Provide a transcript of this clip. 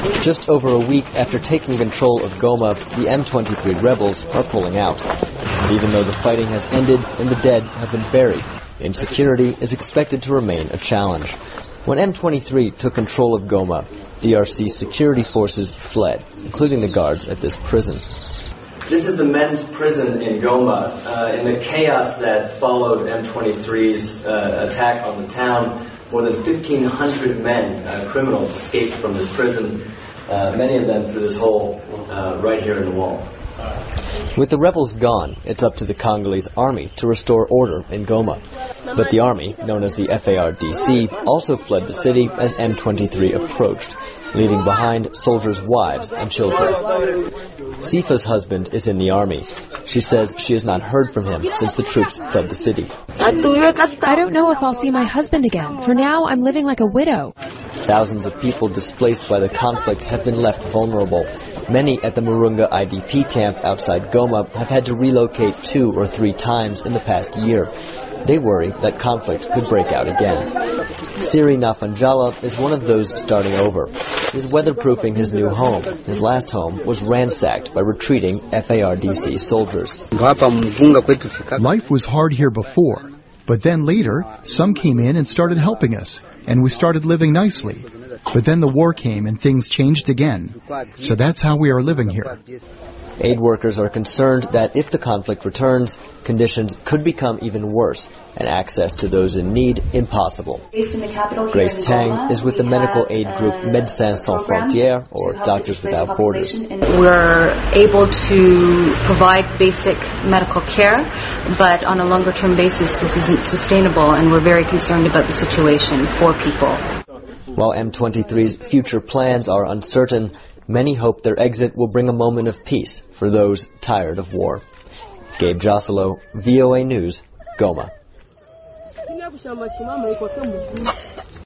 Just over a week after taking control of Goma, the M23 rebels are pulling out. And even though the fighting has ended and the dead have been buried, insecurity is expected to remain a challenge. When M23 took control of Goma, DRC security forces fled, including the guards at this prison. This is the men's prison in Goma. In the chaos that followed M23's attack on the town, more than 1,500 men, criminals, escaped from this prison, many of them through this hole right here in the wall. With the rebels gone, it's up to the Congolese army to restore order in Goma. But the army, known as the FARDC, also fled the city as M23 approached, leaving behind soldiers' wives and children. Sifa's husband is in the army. She says she has not heard from him since the troops fled the city. I don't know if I'll see my husband again. For now, I'm living like a widow. Thousands of people displaced by the conflict have been left vulnerable. Many at the Murunga IDP camp outside Goma have had to relocate 2 or 3 times in the past year. They worry that conflict could break out again. Siri Nafanjala is one of those starting over. He's weatherproofing his new home. His last home was ransacked by retreating FARDC soldiers. Life was hard here before, but then later, some came in and started helping us, and we started living nicely. But then the war came and things changed again. So that's how we are living here. Aid workers are concerned that if the conflict returns, conditions could become even worse and access to those in need impossible. Grace Tang is with the medical aid group Médecins Sans Frontières, or Doctors Without Borders. We're able to provide basic medical care, but on a longer-term basis this isn't sustainable, and we're very concerned about the situation for people. While M23's future plans are uncertain, many hope their exit will bring a moment of peace for those tired of war. Gabe Joselo, VOA News, Goma.